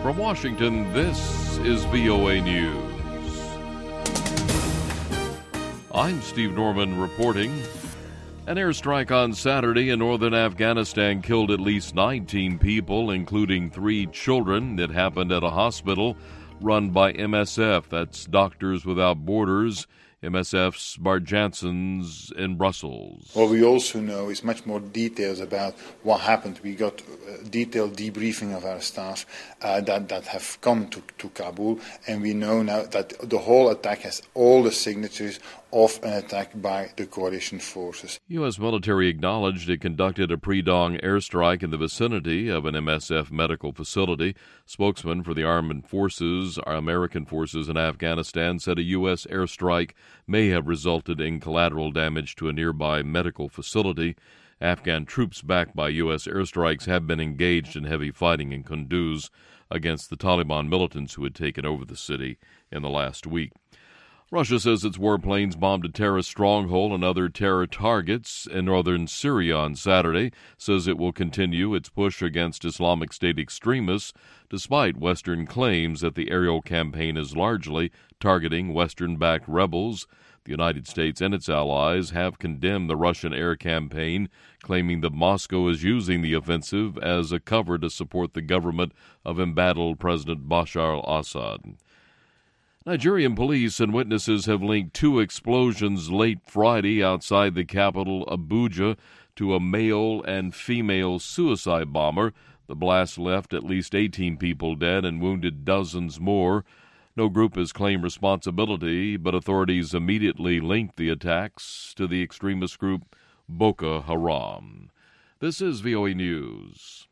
From Washington, this is VOA News. I'm Steve Norman reporting. An airstrike on Saturday in northern Afghanistan killed at least 19 people, including 3 children. It happened at a hospital run by MSF, that's Doctors Without Borders, MSF's Bart Janssens in Brussels. What we also know is much more details about what happened. We got detailed debriefing of our staff that have come to Kabul, and we know now that the whole attack has all the signatures of an attack by the coalition forces. U.S. military acknowledged it conducted a pre-dawn airstrike in the vicinity of an MSF medical facility. Spokesman for the Armed Forces, our American forces in Afghanistan, said a U.S. airstrike may have resulted in collateral damage to a nearby medical facility. Afghan troops backed by U.S. airstrikes have been engaged in heavy fighting in Kunduz against the Taliban militants who had taken over the city in the last week. Russia says its warplanes bombed a terrorist stronghold and other terror targets in northern Syria on Saturday, says it will continue its push against Islamic State extremists, despite Western claims that the aerial campaign is largely targeting Western-backed rebels. The United States and its allies have condemned the Russian air campaign, claiming that Moscow is using the offensive as a cover to support the government of embattled President Bashar al-Assad. Nigerian police and witnesses have linked 2 explosions late Friday outside the capital, Abuja, to a male and female suicide bomber. The blast left at least 18 people dead and wounded dozens more. No group has claimed responsibility, but authorities immediately linked the attacks to the extremist group Boko Haram. This is VOA News.